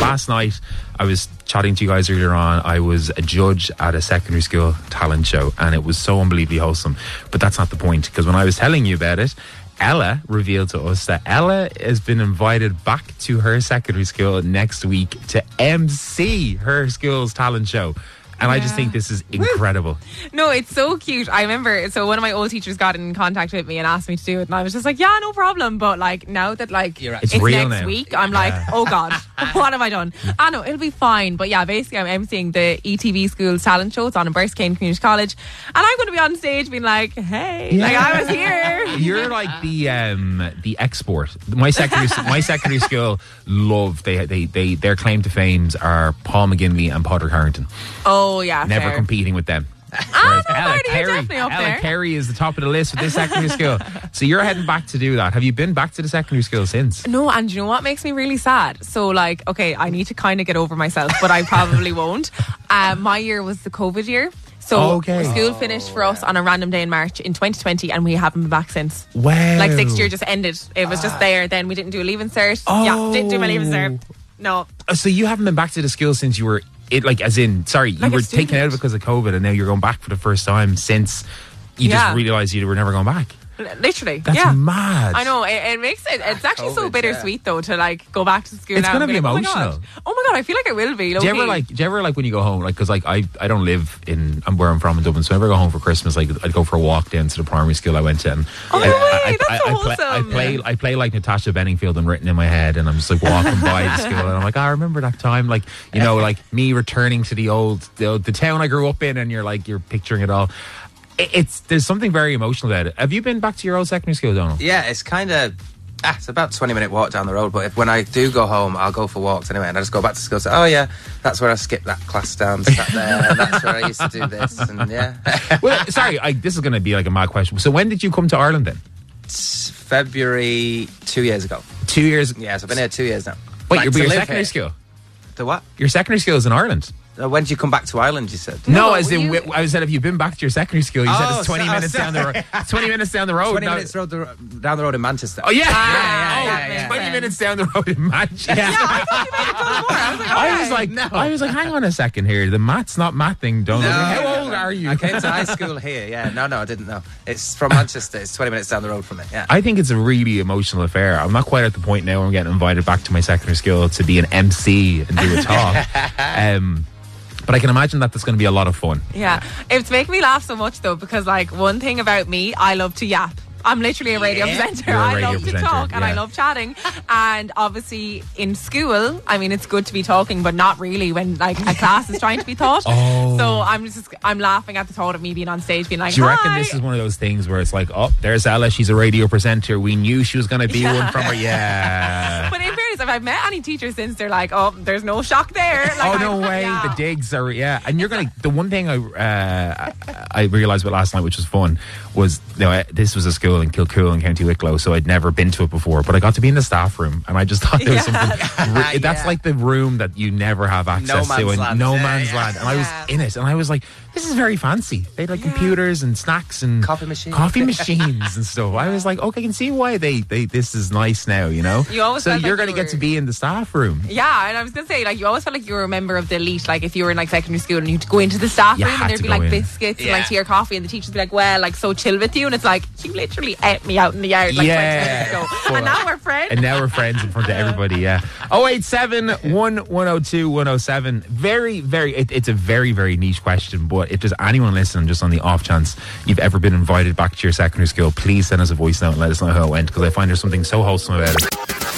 last night, I was chatting to you guys earlier on. I was a judge at a secondary school talent show, and it was so unbelievably wholesome. But that's not the point, because when I was telling you about it, Ella revealed to us that Ella has been invited back to her secondary school next week to MC her school's talent show. And I just think this is incredible. No, it's so cute. I remember, so one of my old teachers got in contact with me and asked me to do it, and I was just like, yeah, no problem. But like, now that like it's real next now. week, I'm like, oh God, what have I done? I know, it'll be fine. But yeah, basically I'm emceeing the ETV School's talent show. It's on in Burskane Community College, and I'm going to be on stage being like, hey, like I was here. You're like the export. My secondary school love their claim to fames are Paul McGinley and Padraig Harrington. Oh yeah, never fair. competing with them. Ella Carey is the top of the list with this secondary school. So you're heading back to do that. Have you been back to the secondary school since? No, and you know what makes me really sad? So like, okay, I need to kind of get over myself, but I probably won't. My year was the COVID year. So school finished for us on a random day in March in 2020, and we haven't been back since. Wow. Like 6th year just ended. It was just there. Then we didn't do a leaving cert. Yeah, didn't do my leaving cert. No. So you haven't been back to the school since you were... you were taken out because of COVID, and now you're going back for the first time since you just realised you were never going back. Literally, that's mad. I know, it makes it. It's actually so bittersweet though to like go back to school. It's now going to be like, emotional. Oh my god, I feel like I will be. Do you ever like when you go home? Like, because like I don't live in where I'm from in Dublin, so whenever I go home for Christmas, like I'd go for a walk down to the primary school I went to. And I play like Natasha Bedingfield and written in my head, and I'm just like walking by the school, and I'm like, I remember that time, like like me returning to the town I grew up in, and you're picturing it all. There's something very emotional about it. Have you been back to your old secondary school, Donald? Yeah, it's kind of... it's about a 20-minute walk down the road, but when I do go home, I'll go for walks anyway, and I just go back to school and say, oh yeah, that's where I skipped that class down, sat there, and that's where I used to do this, and yeah. Well, sorry, this is going to be like a mad question. So when did you come to Ireland then? It's February 2 years ago. 2 years? Yeah, so I've been here 2 years now. Wait, your secondary school? The what? Your secondary school is in Ireland? When did you come back to Ireland, you said? No, I said, have you been back to your secondary school? You said it's 20 minutes down the road. 20 minutes down the road. 20 minutes down the road in Manchester. Oh, yeah. 20 minutes down the road in Manchester. Yeah, I thought you meant it more. I was like, hang on a second here. The math's not mathing, Donald. No, how old are you? I came to high school here, yeah. No, I didn't know. It's from Manchester. It's 20 minutes down the road from it, yeah. I think it's a really emotional affair. I'm not quite at the point now where I'm getting invited back to my secondary school to be an MC and do a talk. But I can imagine that there's going to be a lot of fun. Yeah. It's making me laugh so much, though, because, like, one thing about me, I love to yap. I'm literally a radio presenter. I love to talk and I love chatting. And obviously in school, I mean, it's good to be talking, but not really when like a class is trying to be taught. So I'm laughing at the thought of me being on stage being like, do you reckon this is one of those things where it's like, oh, there's Ella, she's a radio presenter. We knew she was going to be one from her. Yeah. But in fairness, if I've met any teachers since, they're like, oh, there's no shock there. Like, no way. Yeah. The digs are, and you're going to, the one thing I realised about last night, which was fun, was this was a school in Kilcool in County Wicklow, so I'd never been to it before, but I got to be in the staff room, and I just thought there was something that's like the room that you never have access to in no man's land. And I was in it, and I was like, this is very fancy. They had like computers and snacks and coffee machines and stuff. I was like, okay, I can see why they this is nice now, you know. So you're going to get to be in the staff room. Yeah, and I was going to say, like, you always felt like you were a member of the elite. Like if you were in like secondary school and you'd go into the staff room and there'd be like biscuits and like tea or coffee, and the teachers would be like, well, like so chill with you, and it's like, you literally ate me out in the yard like 20 minutes ago. And now we're friends. And now we're friends in front of everybody, 087 102 107. Very, very, it's a very, very niche question, but if there's anyone listening, just on the off chance you've ever been invited back to your secondary school, please send us a voice note and let us know how it went, because I find there's something so wholesome about it.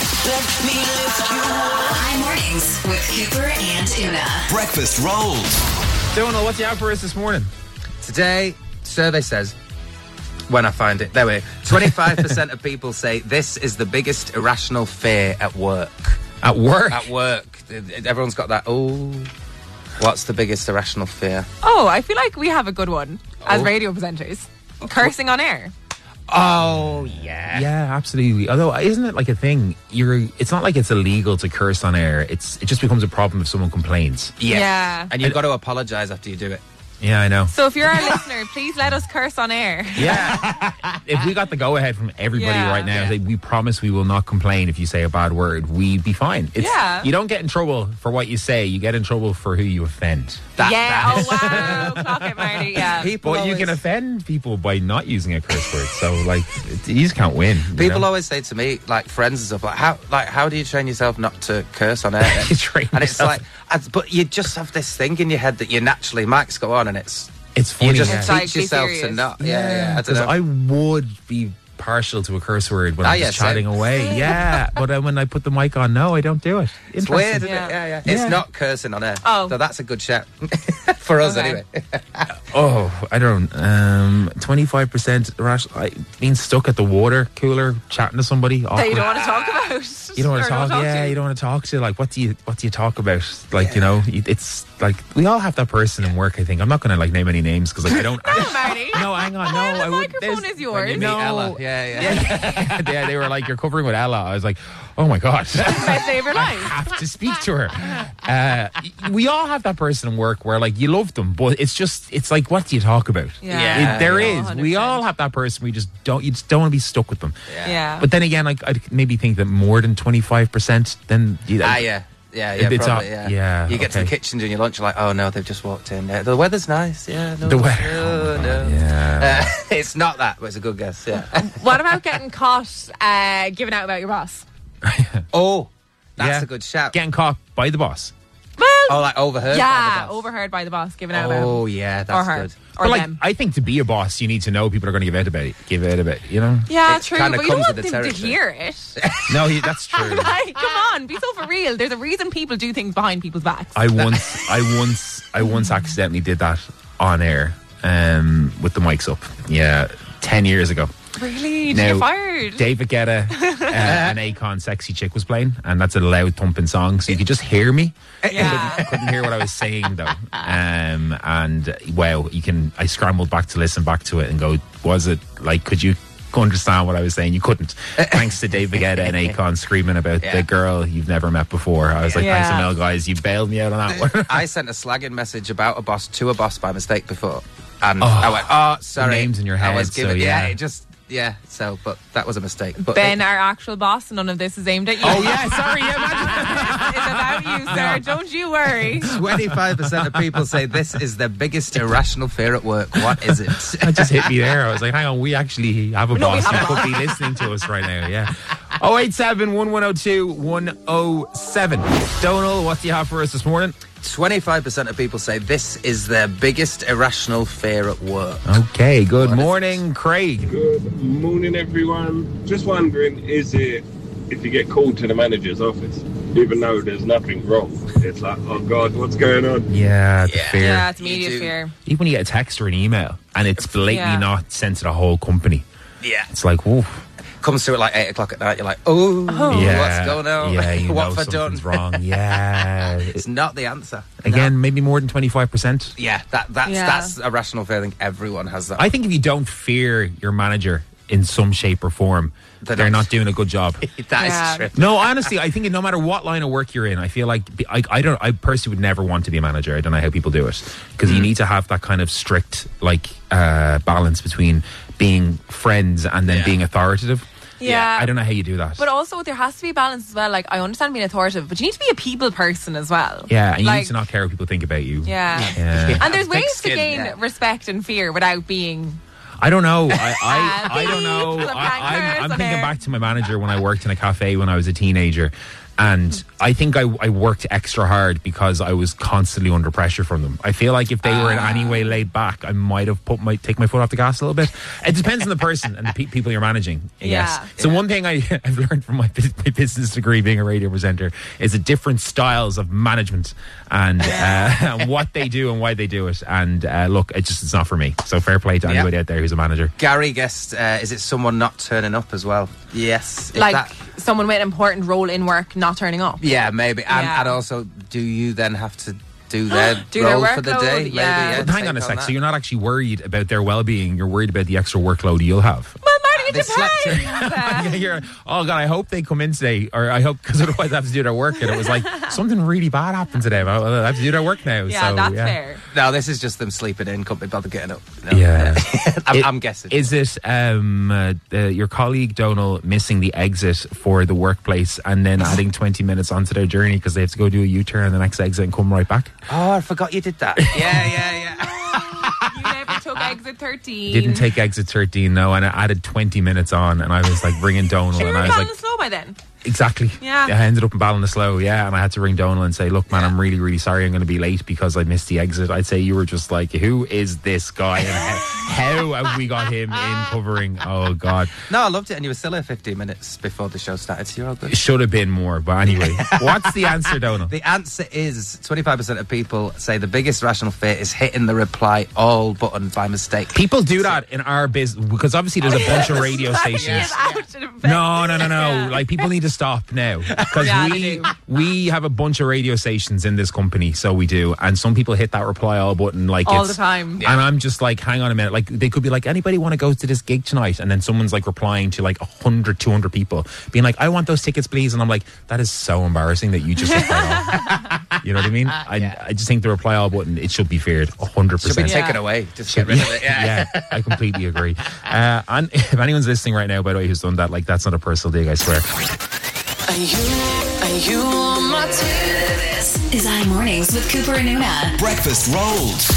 High mornings with Cooper and Una. Breakfast rolls. Donald, what's you out for us this morning? Today, survey says, when I find it, there we go, 25% of people say this is the biggest irrational fear at work. At work? At work. Everyone's got that, what's the biggest irrational fear? I feel like we have a good one as radio presenters. Cursing on air. Oh, yeah. Yeah, absolutely. Although, isn't it like a thing? It's not like it's illegal to curse on air. It just becomes a problem if someone complains. Yeah. And you've got to apologise after you do it. Yeah, I know. So if you're our listener, please let us curse on air. Yeah. If we got the go-ahead from everybody Yeah. right now, we promise we will not complain if you say a bad word. We'd be fine. You don't get in trouble for what you say. You get in trouble for who you offend. Oh, wow. Clock it, Marty. Yeah. But you can offend people by not using a curse word. So, like, you just can't win. People always say to me, like friends and stuff, how do you train yourself not to curse on air? You train and yourself. it's like, but you just have this thing in your head that you naturally mics go on, and it's funny. you just It's like, teach be yourself serious. to not. Yeah, I don't because know. I would be partial to a curse word when I'm just chatting same. away. Yeah, but when I put the mic on, no, I don't do it. It's weird, isn't Yeah. it? Yeah. Yeah. It's not cursing on air. Oh. So that's a good shout. For us, Okay. anyway. Oh, I don't. 25% rash. Being stuck at the water cooler, chatting to somebody. That Awkward. you don't want to talk about. You don't want Or to talk. Yeah, to. you don't want to talk to. Like, what do you talk about? Like, you know, it's like we all have that person in work. I think I'm not going to like name any names because I don't. No, Marty. No, hang on. No, The I would. microphone is yours. You meet No. Ella. Yeah. Yeah, they were like, "You're covering with Ella." I was like, "Oh my god." Best day of your I life. have to speak to her. We all have that person in work where like you love them, but it's like, what do you talk about? Yeah. There Yeah, is. We all 100%. have that person. You just don't want to be stuck with them. Yeah. But then again, like I'd maybe think that more than 25%, then Yeah, It's probably, up- yeah, You get to the okay. kitchen during your lunch, you're like, oh no, they've just walked in. The weather's nice, yeah. No, The weather. Oh, no. Yeah. It's not that, but it's a good guess, yeah. What about getting caught giving out about your boss? Oh, that's Yeah. a good shout. Getting caught by the boss. Well, Oh, like overheard? yeah, by the boss. overheard by the boss giving out about Oh, him. yeah, Or that's her. good. Or But like, them. I think to be a boss, you need to know people are going to give out about it. You know? Yeah, It true, kinda but you don't comes want with them the to territory. hear it. No, that's true. Like, come on, be so for real. There's a reason people do things behind people's backs. I once accidentally did that on air with the mics up. Yeah, 10 years ago. Really? Did Now, you get fired? David Guetta, an Akon Sexy Chick was playing, and that's a loud thumping song, so you could just hear me. Yeah. Couldn't hear what I was saying though. And wow, I scrambled back to listen back to it and go, was it like, could you understand what I was saying? You couldn't. Thanks to David Guetta and Akon screaming about the girl you've never met before. I was like, thanks a Yeah. mil, guys. You bailed me out on that one. I sent a slagging message about a boss to a boss by mistake before. And I went, oh, sorry. name's in your I was head, so giving, yeah. but that was a mistake. But Ben, our actual boss, none of this is aimed at you. Oh yeah, sorry. Yeah, It's about you, sir. Don't you worry. 25% of people say this is their biggest irrational fear at work. What is it? that just hit me there. I was like, hang on, we actually have a No, we boss have who a could be listening to us right now. Yeah. 087 1102 107. Donal, what do you have for us this morning? 25% of people say this is their biggest irrational fear at work. Okay, good What is morning, Craig. Good morning, everyone. Just wondering, is it if you get called to the manager's office, even though there's nothing wrong, it's like, oh God, what's going on? Yeah, the Yeah. fear. Yeah, it's You immediate do. fear. Even when you get a text or an email and it's blatantly Yeah. not sent to the whole company, Yeah. it's like, whoa. Comes through at like 8 o'clock at night, you're like, oh, Yeah, what's going on? Yeah, you what know have I done? something's wrong. Yeah. It's not the answer. Again, maybe more than 25%. Yeah, that's a rational fear. I think everyone has that. I think if you don't fear your manager in some shape or form, they're not doing a good job. That Yeah. is true. No, honestly, I think no matter what line of work you're in, I feel like I personally would never want to be a manager. I don't know how people do it because you need to have that kind of strict balance between being friends and then being authoritative. Yeah. I don't know how you do that. But also, there has to be balance as well. Like, I understand being authoritative, but you need to be a people person as well. yeah, and you like, need to not care what people think about you. Yeah. Yeah. And there's Thick ways to skin, gain yeah. respect and fear without being. I don't know. I don't know. Beep. I'm On thinking air. back to my manager when I worked in a cafe when I was a teenager. And I think I worked extra hard because I was constantly under pressure from them. I feel like if they were in any way laid back, I might have take my foot off the gas a little bit. It depends on the person and the people you're managing, I guess. Yeah. So one thing I've learned from my business degree being a radio presenter is the different styles of management and what they do and why they do it. And look, it's not for me. So fair play to anybody out there who's a manager. Gary guessed, is it someone not turning up as well? Yes. If Like, someone with an important role in work not turning up. yeah, maybe. And, Yeah. and also, do you then have to do their Do their role for the workload, day? Maybe, yeah. But hang on a take sec. that. So you're not actually worried about their well-being. You're worried about the extra workload you'll have. Well, Marty, they slept through. Oh God, I hope they come in today, or I hope, because otherwise I have to do their work. And it was like something really bad happened today. I have to do their work now. Yeah, so, that's fair. No, this is just them sleeping in. Couldn't be bothered getting up. No. Yeah. I'm guessing. Is it your colleague Donal missing the exit for the workplace and then adding 20 minutes onto their journey because they have to go do a U-turn on the next exit and come right back? Oh, I forgot you did that. Yeah. You never took exit 13. Didn't take exit 13, no, and I added 20 minutes on, and I was like ringing Donal, You and were I was like, slow by then. exactly. Yeah. I ended up in Ballinasloe, and I had to ring Donal and say, look, man, I'm really, really sorry I'm going to be late because I missed the exit. I'd say you were just like, who is this guy, and how have we got him in covering? Oh, God. No, I loved it, and you were still here 15 minutes before the show started, so you're all good. It should have been more, but anyway. What's the answer, Donal? The answer is 25% of people say the biggest rational fear is hitting the reply all button by mistake. People do that in our business because obviously there's a bunch of radio stations. No. Like, people need to stop now because we have a bunch of radio stations in this company, so we do, and some people hit that reply all button like all it's the time. And I'm just like, hang on a minute, like they could be like, anybody want to go to this gig tonight, and then someone's like replying to like 100, 200 people being like, I want those tickets please, and I'm like, that is so embarrassing that you just reply all. You know what I mean? I just think the reply all button, it should be feared 100%. Should be taken away. Just get rid of it. Yeah, I completely agree. And if anyone's listening right now, by the way, who's done that, like, that's not a personal dig, I swear. Are you on my team? This is iMornings with Cooper and Una. Breakfast rolls.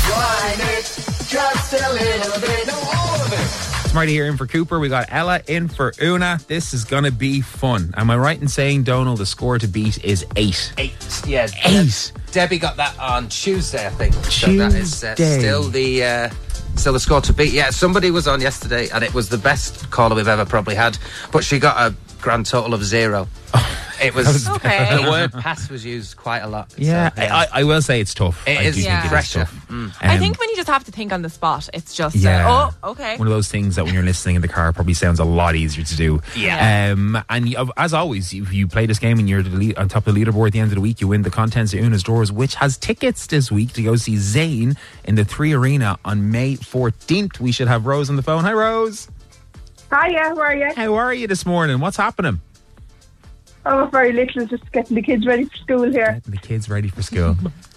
Just a little bit of all of it. Smarty here in for Cooper. We got Ella in for Una. This is going to be fun. Am I right in saying, Donal, the score to beat is 8? 8. Yeah. 8. Debbie got that on Tuesday, I think. Tuesday. So that is still the score to beat. Yeah, somebody was on yesterday, and it was the best caller we've ever probably had. But she got a grand total of 0. It was okay. The word pass was used quite a lot. Yeah, so, I will say it's tough. It is pressure. I think when you just have to think on the spot, it's just okay. One of those things that when you're listening in the car probably sounds a lot easier to do. Yeah. And as always, if you play this game and you're on top of the leaderboard at the end of the week, you win the contents of Una's Drawers, which has tickets this week to go see Zayn in the 3 Arena on May 14th. We should have Rose on the phone. Hi, Rose. Hiya, how are you? How are you this morning? What's happening? Oh, very little, just getting the kids ready for school here. Getting the kids ready for school.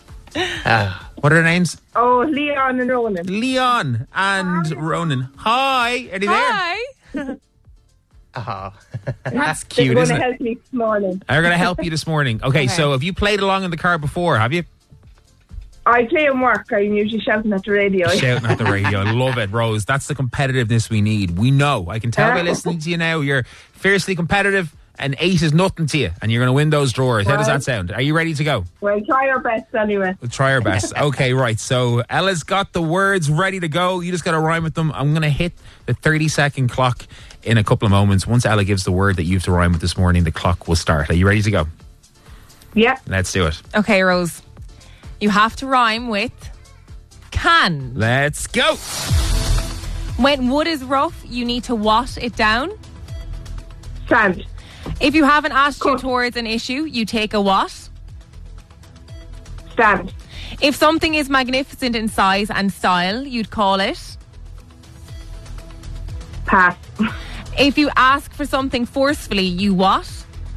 What are their names? Oh, Leon and Ronan. Leon and Ronan. Hi, are they there? Hi. That's cute, They're isn't going to it? help me this morning. They're going to help you this morning. Okay, so have you played along in the car before, have you? I play in work. I'm usually shouting at the radio. Shouting at the radio. I love it, Rose. That's the competitiveness we need. We know. I can tell by listening to you now. You're fiercely competitive, and 8 is nothing to you, and you're going to win those drawers. How does that sound? Are you ready to go? We'll try our best anyway. We'll try our best. Okay, right. So Ella's got the words ready to go. You just got to rhyme with them. I'm going to hit the 30-second clock in a couple of moments. Once Ella gives the word that you have to rhyme with this morning, the clock will start. Are you ready to go? Yeah. Let's do it. Okay, Rose. You have to rhyme with can. Let's go. When wood is rough, you need to wash it down. Sand. If you have an attitude towards an issue, you take a what? Stand. If something is magnificent in size and style, you'd call it? Pass. If you ask for something forcefully, you what?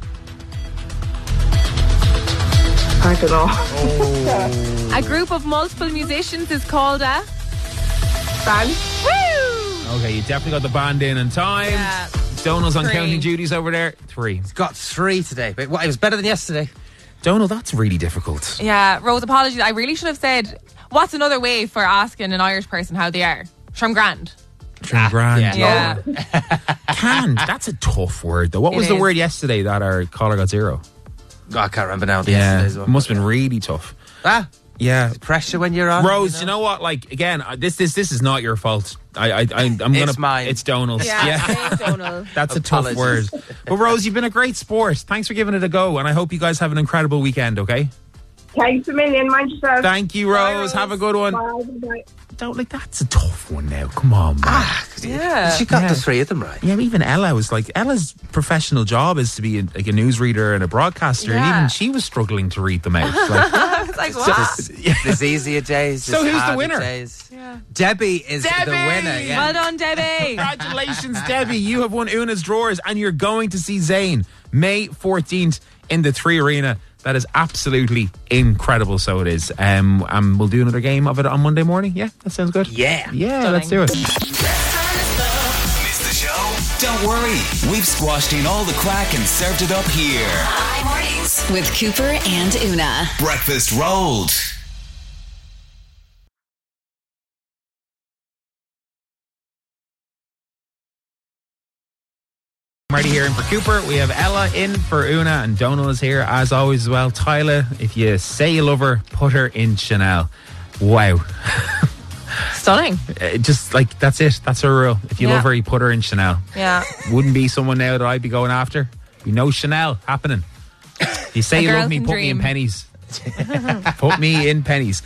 I don't know. A group of multiple musicians is called a? Band. Woo! Okay, you definitely got the band in time. Yeah. Donal's on 3. counting duties over there. 3. Got 3 today, but it was better than yesterday. Donal, that's really difficult. Yeah, Rose, apologies. I really should have said, what's another way for asking an Irish person how they are? From grand. Grand. Yeah. Canned. That's a tough word, though. What was the word yesterday that our caller got 0? Oh, I can't remember now. Yeah, it must have been really tough. Yeah, pressure when you're on. Rose, you know what? Like, again, this is not your fault. I'm gonna. It's mine. It's Donal's. Yeah. Donal. That's a tough word. But Rose, you've been a great sport. Thanks for giving it a go, and I hope you guys have an incredible weekend. Okay. Thanks a million. Mind yourself. Thank you, Rose. Have a good one. Bye. Don't like that's a tough one now. Come on, man. Yeah. She got the three of them right. Yeah, even Ella was like, Ella's professional job is to be a newsreader and a broadcaster, and Yeah. even she was struggling to read them out. Like, It's like, what? There's easier days. So there's who's the harder winner? Days. Yeah. Debbie is Debbie! the winner. Yeah. Well done, Debbie. congratulations, Debbie. You have won Una's drawers, and you're going to see Zayn May 14th in the 3 Arena. That is absolutely incredible. So it is. And we'll do another game of it on Monday morning. Yeah, that sounds good. Yeah. Yeah, let's do it. Missed the show? Don't worry. We've squashed in all the crack and served it up here. High mornings with Cooper and Una. Breakfast rolled. Marty here in for Cooper. We have Ella in for Una, and Donal is here as always as well. Tyler, if you say you love her, put her in Chanel. Wow. Stunning. Just like, that's it. That's her rule. If you Yeah. love her, you put her in Chanel. Yeah. Wouldn't be someone now that I'd be going after. Be no Chanel happening. If you say A you girl love me, can put me in dream. pennies. Put me in pennies.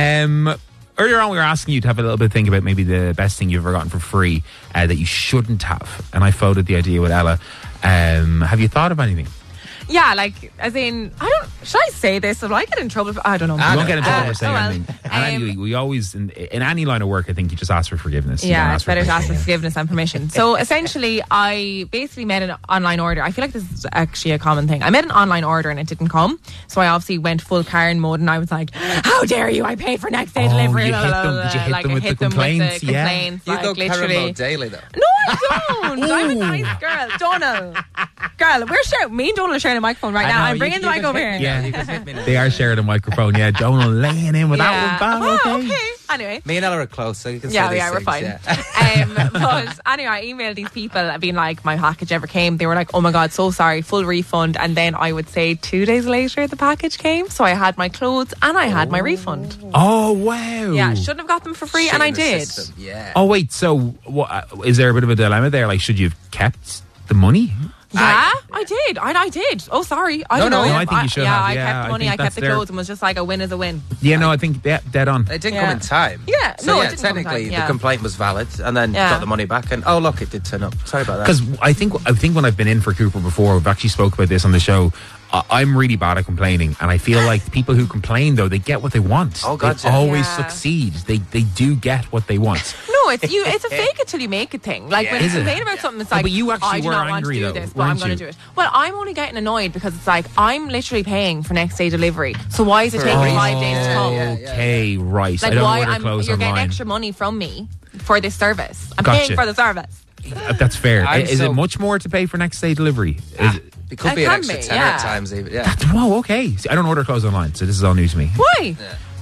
Earlier on, we were asking you to have a little bit of think about maybe the best thing you've ever gotten for free that you shouldn't have. And I floated the idea with Ella. Have you thought of anything? Yeah, like, as in, should I say this? Will I get in trouble? I don't know. You won't get in trouble for saying oh well. anything. And anyway, we always, in any line of work, I think you just ask for forgiveness. You don't Yeah, ask it's for better to ask for permission. forgiveness and permission. So essentially, I basically made an online order. I feel like this is actually a common thing. I made an online order and it didn't come. So I obviously went full Karen mode and I was like, how dare you? I paid for next day delivery. you hit them. Did you hit Like, them I with hit the them with complaints? the Yeah. complaints. You like, go Karen literally. mode daily, though. No, I don't. I'm a nice girl. Donal. Girl, we're sharing. Me and Donal are sharing a microphone right I now. know, I'm you- bringing the you mic can over hit here. me. Yeah. You can hit me now. They are sharing a microphone. Yeah, Donal laying in with that one. Oh, Bang, okay. Anyway. Me and Ella are close, so you can say Yeah, these yeah, we're things, fine. yeah. But anyway, I emailed these people being like, my package ever came. They were like, oh my God, so sorry, full refund. And then I would say 2 days later, the package came. So I had my clothes and I had my refund. Oh, wow. Yeah, shouldn't have got them for free, and I Shit in the did. system, Yeah. Oh, wait. So, what, is there a bit of a dilemma there? Like, should you have kept the money? Yeah, I did. I did. Oh, sorry. I don't know. no, I think you should Yeah, have. I Yeah, kept I the money, think I kept that's the their- clothes, and was just like, a win is a win. Yeah, no, I think dead on. It didn't Yeah. come in time. Yeah, So no, it yeah, didn't come in technically time, yeah. the complaint was valid, and then Yeah. got the money back. And oh look, it did turn up. Sorry about that. Because I think when I've been in for Cooper before, we've actually spoke about this on the show. I'm really bad at complaining, and I feel like people who complain though, they get what they want. Oh, God, they yeah. always Yeah. succeed. They do get what they want. No, it's you. It's a fake it till you make it thing. Like when you Is it? complain about something, it's Oh, like, but you actually I do were not want angry, to do though, this, but I'm weren't going you? to do it. Well, I'm only getting annoyed because it's like I'm literally paying for next day delivery. So why is it taking 5 days to come? Okay, right. Like I don't why order clothes you're getting online. extra money from me for this service? I'm Gotcha. paying for the service. That's fair. I'm Is so- it much more to pay for next day delivery? Is it, It could It be an can extra be, tenner yeah. at times, even. Yeah. whoa, okay. See, I don't order clothes online, so this is all new to me. Why?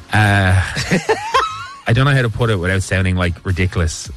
I don't know how to put it without sounding like ridiculous.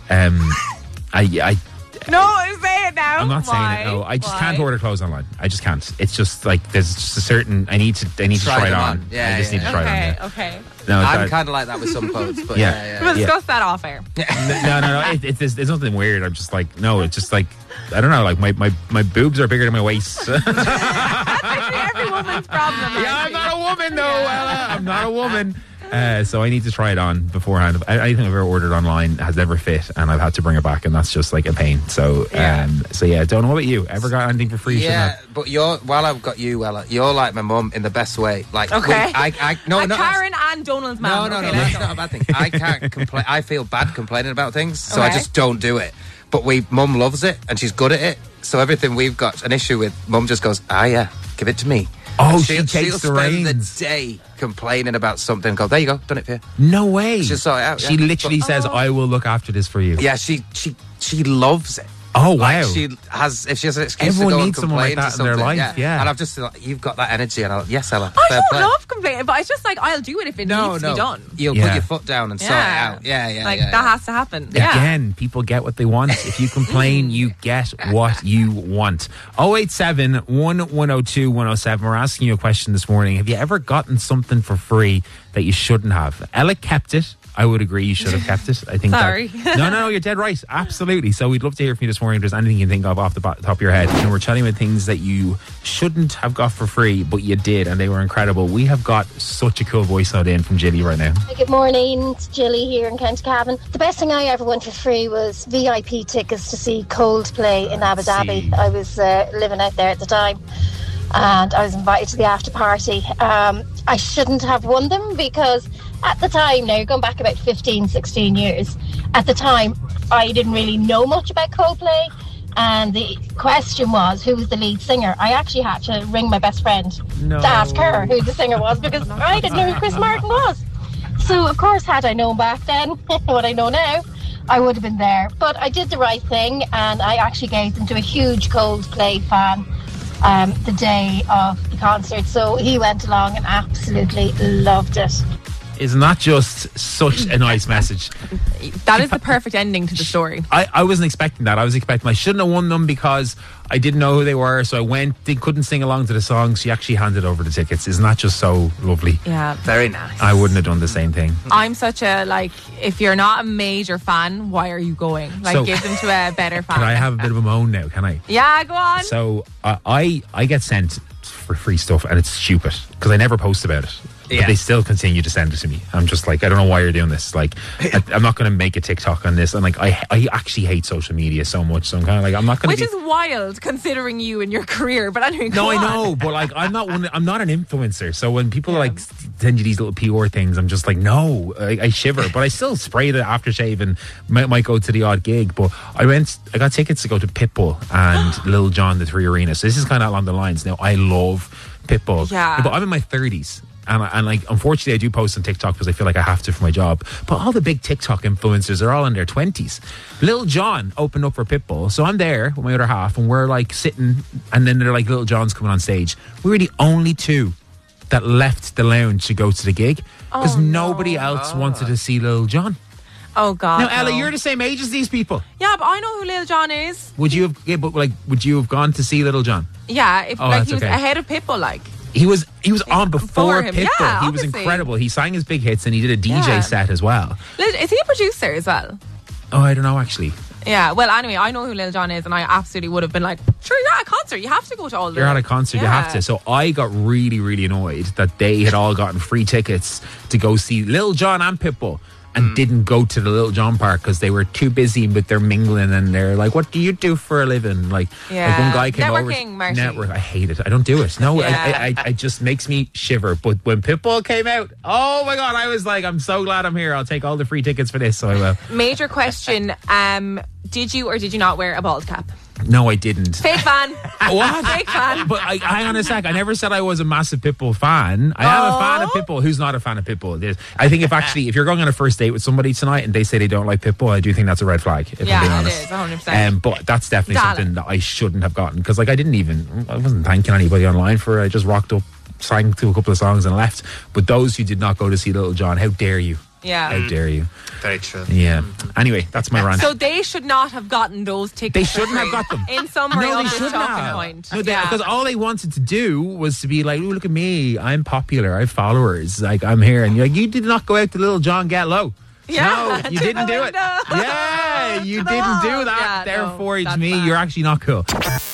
No, say it now. I'm not saying Why? it. No, I just Why? can't order clothes online. I just can't. It's just like there's just a certain. I need to try it them on. on. Yeah, I just yeah, need to try it on. Okay, Yeah. okay. No, I'm that- kind of like that with some clothes, but Yeah. yeah. We'll discuss that off air. no. It's nothing weird. I'm just like no. It's just like I don't know. Like my boobs are bigger than my waist. That's actually every woman's problem. Yeah, I'm not a woman though. Ella. I'm not a woman. So I need to try it on beforehand. Anything I've ever ordered online has never fit, and I've had to bring it back, and that's just like a pain. So, so yeah. Don't know what about you. Ever got anything for free? Yeah, but while I've got you, Ella, you're like my mum in the best way. Like, Okay. no, Karen and Donald's mom. No, Okay, that's let's go. not a bad thing. I can't complain. I feel bad complaining about things, so I Okay. just don't do it. But Mum loves it, and she's good at it. So everything we've got an issue with, Mum just goes, yeah, give it to me. Oh, And she takes she'll the spend reins. the day complaining about something. Go, there you go, done it for you. No way. She'll sort it out, She yeah. literally says, "I will look after this for you." Yeah, she loves it. Oh Like wow. she has, if she has an excuse Everyone to go needs and someone like complain that to in their something, life, yeah. And I've just like, you've got that energy, and yes, Ella. I fair don't play. love complaining, but it's just like I'll do it if it needs to be done. You'll Yeah. put your foot down and sort it out. Yeah. Like yeah, that has to happen. Yeah. Again, people get what they want. If you complain, you get what you want. 087 1102 107. We're asking you a question this morning. Have you ever gotten something for free that you shouldn't have? Ella kept it I would agree you should have kept it. I think. Sorry. No, you're dead right. Absolutely. So we'd love to hear from you this morning. If there's anything you can think of off the top of your head. We're chatting about things that you shouldn't have got for free, but you did, and they were incredible. We have got such a cool voice note in from Jilly right now. Good morning, it's Jilly here in County Cavan. The best thing I ever won for free was VIP tickets to see Coldplay in Abu Dhabi. I was living out there at the time, and I was invited to the after party. I shouldn't have won them because at the time, now you're going back about 15, 16 years, at the time I didn't really know much about Coldplay, and the question was who was the lead singer. I actually had to ring my best friend to ask her who the singer was because I didn't know who Chris Martin was. So of course, had I known back then what I know now, I would have been there. But I did the right thing, and I actually gave them to a huge Coldplay fan the day of the concert. So he went along and absolutely loved it. Isn't that just such a nice message? That is the perfect ending to the story. I wasn't expecting that. I was expecting I shouldn't have won them because I didn't know who they were, so I went. They couldn't sing along to the song. She actually handed over the tickets. Isn't that just so lovely? Yeah. Very nice. I wouldn't have done the same thing. I'm such a, like, if you're not a major fan, why are you going? Like, So, give them to a better fan. Can I have a bit of a moan now? Can I? Yeah, go on. So I get sent for free stuff, and it's stupid because I never post about it. But they still continue to send it to me. I'm just like, I don't know why you're doing this. Like, I'm not going to make a TikTok on this. And like, I actually hate social media so much. So I'm kind of like, I'm not going to. Which is wild considering you and your career. But anyway, no, I know, but like, I'm not an influencer. So when people like send you these little PR things, I'm just like, no, I shiver. But I still spray the aftershave and might go to the odd gig. But I got tickets to go to Pitbull and Lil Jon, the 3 Arena. So this is kind of along the lines. Now, I love Pitbull. Yeah. But I'm in my 30s. And like, unfortunately, I do post on TikTok because I feel like I have to for my job. But all the big TikTok influencers are all in their 20s. Lil Jon opened up for Pitbull. So I'm there with my other half and we're like sitting, and then they're like, Lil Jon's coming on stage. We were the only two that left the lounge to go to the gig because nobody else wanted to see Lil Jon. Oh God! Now, Ella, you're the same age as these people. Yeah, but I know who Lil Jon is. Would you have gone to see Lil Jon? Yeah, if he was okay. ahead of Pitbull, like. He was on before him. Pitbull. Yeah, he was obviously. incredible. He sang his big hits and he did a DJ set as well. Is he a producer as well? Oh, I don't know actually. Yeah, well, anyway, I know who Lil Jon is, and I absolutely would have been like, sure, you're at a concert. You have to go to all the... You're at a concert, you have to. So I got really, really annoyed that they had all gotten free tickets to go see Lil Jon and Pitbull and didn't go to the Lil Jon part because they were too busy with their mingling and they're like, what do you do for a living? Like one guy came Networking, over... Marty. Network. I hate it. I don't do it. No, it just makes me shiver. But when Pitbull came out, oh my God, I was like, I'm so glad I'm here. I'll take all the free tickets for this, so I will. Major question, did you or did you not wear a bald cap? No, I didn't. Fake fan. What? Fake fan. But hang on a sec. I never said I was a massive Pitbull fan. I am a fan of Pitbull. Who's not a fan of Pitbull? I think if you're going on a first date with somebody tonight and they say they don't like Pitbull, I do think that's a red flag. If I'm being honest. It is 100%. But that's definitely something that I shouldn't have gotten because, like, I wasn't thanking anybody online for it. I just rocked up, sang to a couple of songs and left. But those who did not go to see Lil Jon, how dare you? Yeah. How dare you? Very true. Yeah. Anyway, that's my rant. So they should not have gotten those tickets. They shouldn't have got them. In summary No, of they this shouldn't talking have. point. No, because all they wanted to do was to be like, "Ooh, look at me! I'm popular. I have followers. Like I'm here." And you're like, "You did not go out to Lil Jon Get Low." Yeah, no, you didn't do it. Yeah, you didn't do that. Yeah, Therefore, no, to me, you're actually not cool.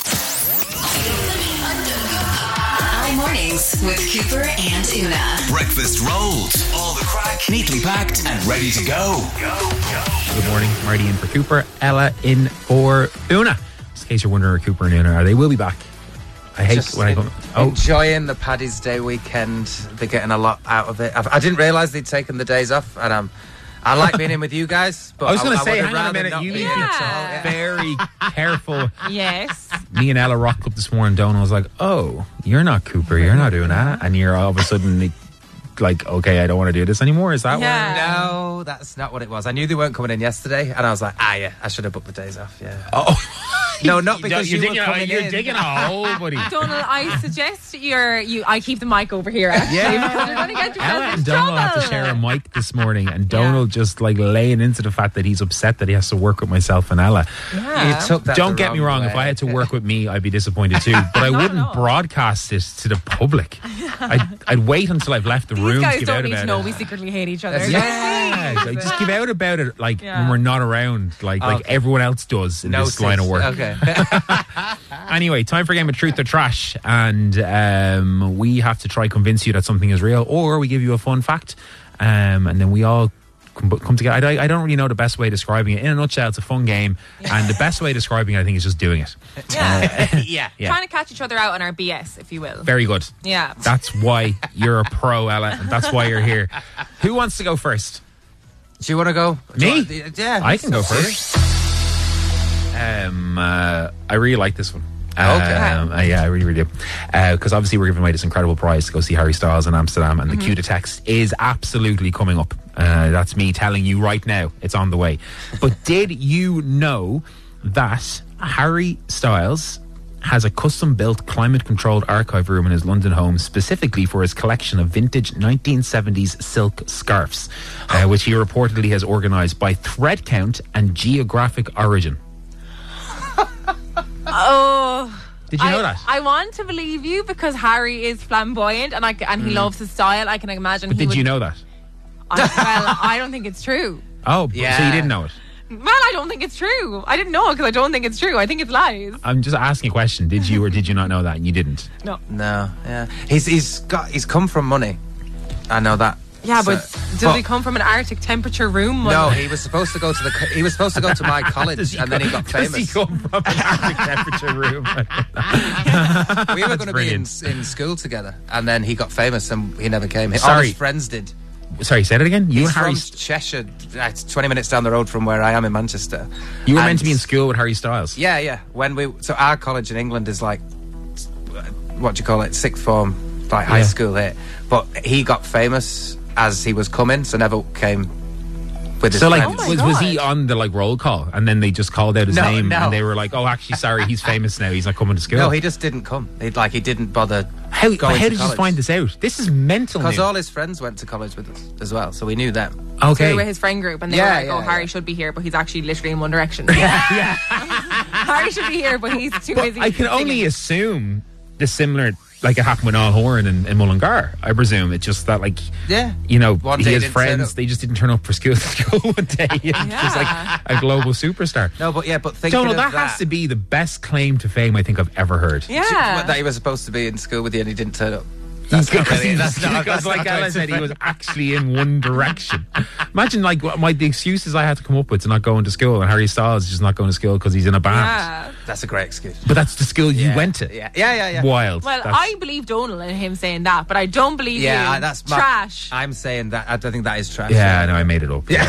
High mornings with Cooper and Una. Breakfast rolls. All the crack neatly packed and ready to go. Good morning, Marty in for Cooper, Ella in for Una. Just in case you're wondering where Cooper and Una are, they will be back. I hate Just when I go. Enjoying the Paddy's Day weekend. They're getting a lot out of it. I didn't realise they'd taken the days off, and I like being in with you guys. But I was going to say, would have hang on a rather minute, not you be need to in be at all. very careful. Yes. Me and Ella rocked up this morning, Donal was like, "Oh, you're not Cooper, you're not doing that," and you're all of a sudden like, "Okay, I don't want to do this anymore." Is that Yeah. No, that's not what it was. I knew they weren't coming in yesterday, and I was like, yeah, I should have booked the days off. Yeah. Oh, No, not because you're you digging, were coming you're in. digging a hole, buddy. Donald, I suggest I keep the mic over here, actually, because you're going to get yourself Ella in and Donald have to trouble. share a mic this morning, and Donald just like laying into the fact that he's upset that he has to work with myself and Ella. Yeah. You took that Don't the get me wrong, way. if I had to work with me, I'd be disappointed too. But I wouldn't broadcast it to the public. I'd wait until I've left the room These to guys give don't out need to about know it. we secretly hate each other. Yeah, like, just give out about it like Yeah. when we're not around, like everyone else does in this line of work. Okay. Anyway, time for a game of Truth or Trash, and we have to try convince you that something is real, or we give you a fun fact, and then we all come together. I don't really know the best way of describing it. In a nutshell, it's a fun game, and the best way of describing it, I think, is just doing it. Yeah. Yeah. Trying to catch each other out on our BS, if you will. Very good. Yeah. That's why you're a pro, Ella, and that's why you're here. Who wants to go first? Do you want to go? Me? Yeah. I can go first. I really like this one. Yeah, I really do. Because obviously we're giving away this incredible prize to go see Harry Styles in Amsterdam, and the cue to text is absolutely coming up. That's me telling you right now. It's on the way. But did you know that Harry Styles has a custom-built, climate-controlled archive room in his London home specifically for his collection of vintage 1970s silk scarves, which he reportedly has organised by thread count and geographic origin. Oh. Did you know that? I want to believe you because Harry is flamboyant and he loves his style. I can imagine. But did you know that? I don't think it's true. Oh, so you didn't know it? Well, I don't think it's true. I didn't know it because I don't think it's true. I think it's lies. I'm just asking a question. Did you or did you not know that? And you didn't? No. No. Yeah. He's come from money. I know that. Yeah, but does he come from an Arctic temperature room? No, he was supposed to go to my college, and then he got famous. Does he come from an Arctic temperature room? We were going to be in school together, and then he got famous, and he never came. All Sorry. his friends did. Sorry, say that again. You He's and Harry. from Cheshire. It's 20 minutes down the road from where I am in Manchester. You were And- meant to be in school with Harry Styles. Yeah. So our college in England is like, what do you call it? Sixth form, like high school here. But he got famous as he was coming, so never came with his So like, friends. was he on the like roll call, and then they just called out his name, No. and they were like, "Oh, actually, sorry, he's famous now. He's not coming to school." No, he just didn't come. He didn't bother. How going did to you college. find this out? This is mental. Because news. all his friends went to college with us as well, so we knew them. So Okay. they were his friend group, and they were like, "Oh, Harry should be here, but he's actually literally in One Direction." yeah. Harry should be here, but he's too busy. I can only singing. assume the similar, like it happened with Al Horan and Mullingar. I presume it's just that, like, Yeah. you know, One he day has didn't turn friends. up. They just didn't turn up for school one day. Just like a global superstar. No, but thinking Donald, of that has to be the best claim to fame I think I've ever heard. Yeah. that he was supposed to be in school with you and he didn't turn up. Because That's like not Ella right. said, he was actually in One Direction. Imagine like the excuses I had to come up with to not going to school, and Harry Styles is just not going to school because he's in a band. Yeah. That's a great excuse. But that's the school you went to. Yeah. Wild. Well, That's- I believe Donald in him saying that, but I don't believe you. That's trash. I'm saying that. I don't think that is trash. Yeah, no, I made it up. Yeah.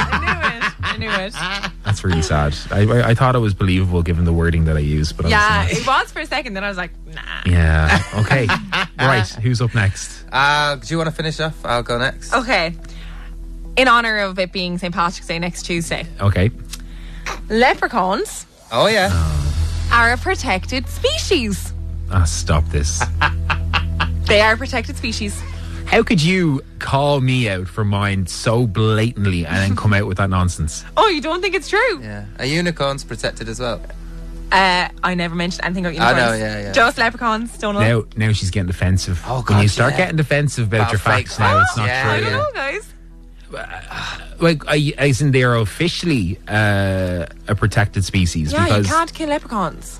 I knew it. That's really sad. I thought it was believable given the wording that I used, but Yeah, obviously it was for a second. Then I was like, nah. not. Yeah. Okay. Right. Who's up next? Do you want to finish off? I'll go next. Okay. In honor of it being St. Patrick's Day next Tuesday, Okay. leprechauns Oh yeah. are a protected species. Stop this. They are a protected species. How could you call me out for mine so blatantly and then come out with that nonsense? Oh, you don't think it's true? Yeah. A unicorn's protected as well. I never mentioned anything about unicorns. know, yeah. Just leprechauns, Donald. Now she's getting defensive. Oh, when God, you start yeah. getting defensive about About your fake facts now, it's not facts. I true. don't know, guys. Like, isn't there officially a protected species? Yeah, because you can't kill leprechauns.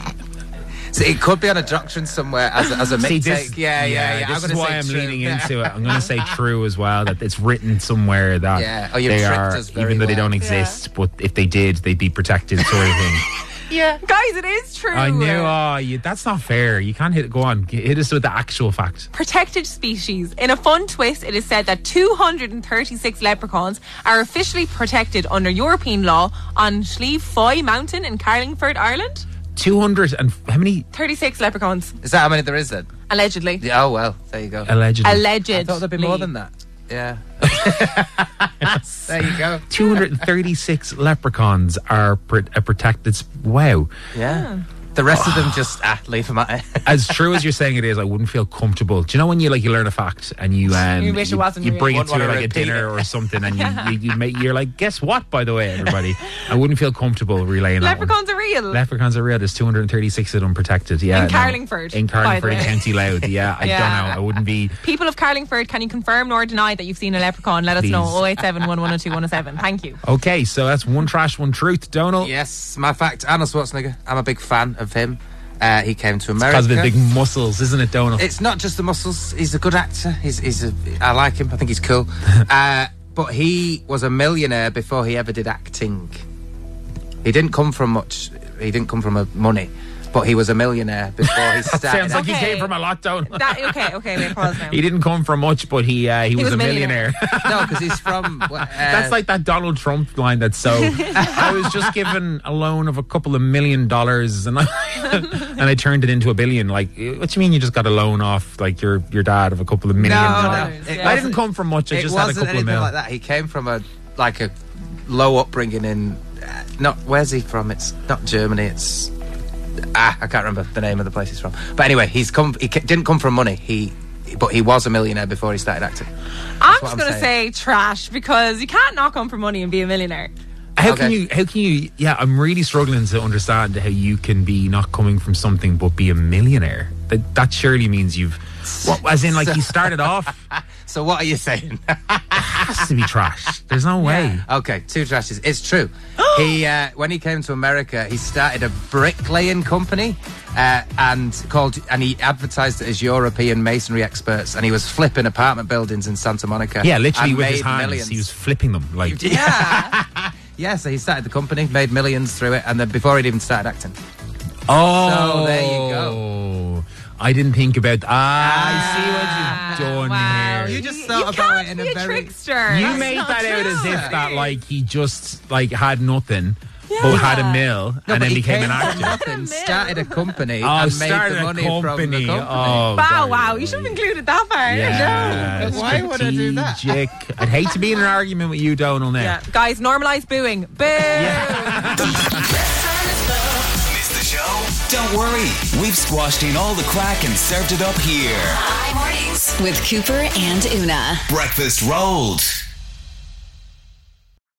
So it could be on a doctrine somewhere as a See, mistake. this, Yeah. This I'm is gonna why say I'm true. leaning into it. I'm going to say true as well. That it's written somewhere that Yeah. Oh, you've they tricked are, us very even though they well. don't exist. But if they did, they'd be protected, sort of thing. Yeah. Guys, it is true. I knew. That's not fair. You can't hit. Go on, hit us with the actual fact. Protected species. In a fun twist, it is said that 236 leprechauns are officially protected under European law on Slieve Foy Mountain in Carlingford, Ireland. 200 and how many 36 leprechauns, Is that how many there is then? allegedly. Yeah, oh well, there you go. allegedly? I thought there'd be more than that. Yeah. There you go. 236 leprechauns are protected. Wow. Yeah. The rest of them just leave them at it. As true as you're saying it is, I wouldn't feel comfortable. Do you know when you learn a fact and you wish it wasn't you real. bring it to Wanna like a repeat dinner it. or something, and you're like, guess what? By the way, everybody, I wouldn't feel comfortable relaying that one. Leprechauns are real. Leprechauns are real. There's 236 of them protected. Yeah, In Carlingford, in by the Carlingford, in way. County Louth. Yeah, I don't know. I wouldn't be. People of Carlingford, can you confirm nor deny that you've seen a leprechaun? Let us know. Please. 087 112 107. Thank you. Okay, so that's one trash, one truth. Donald. Yes, my fact, Arnold Schwarzenegger. I'm a big fan of him. He came to America. Because of his big muscles, isn't it, Donald? It's not just the muscles. He's a good actor. I like him. I think he's cool. But he was a millionaire before he ever did acting. He didn't come from much. He didn't come from money. But he was a millionaire before he started. Sounds like Okay. he came from a lot, Donald. Okay, wait, pause now. He didn't come from much, but he was a millionaire. No, because he's from. That's like that Donald Trump line that's so. I was just given a loan of a couple of $1 million and I turned it into $1 billion. Like, what do you mean you just got a loan off like your dad of a couple of $1 million? I didn't come from much. I just had a couple of anything mil. like that. He came from a low upbringing in. Not where's he from? It's not Germany. It's. I can't remember the name of the place he's from. But anyway, he didn't come from money. But he was a millionaire before he started acting. I'm just going to say trash because you can't not come from money and be a millionaire. How can you? Yeah, I'm really struggling to understand how you can be not coming from something but be a millionaire. That surely means you've. As in, like, you started off. So what are you saying? It has to be trash. There's no way. Okay, two trashes. It's true. He when he came to America, he started a bricklaying company and he advertised it as European masonry experts, and he was flipping apartment buildings in Santa Monica. Yeah, literally and with his made hands, millions. he was flipping them. Like, Yeah, so he started the company, made millions through it, and then before he'd even started acting. oh, So there you go. I didn't think about. I see what you've done Wow. here. You just thought You about can't it in be a a very. trickster. You That's made not that out true. as if that like he just like had nothing, but had a mill No, and but then he became came an from actor. nothing, started a company, Oh, and made started the a money from the company. company. Oh, Wow, very you should have included that part. Yeah, No, why would I do that? strategic. I'd hate to be in an argument with you, Donald. Now. Yeah. Guys, normalise booing. Boo! Missed the show? Don't worry. We've squashed in all the crack and served it up here. Mornings with Cooper and Una. Breakfast rolled.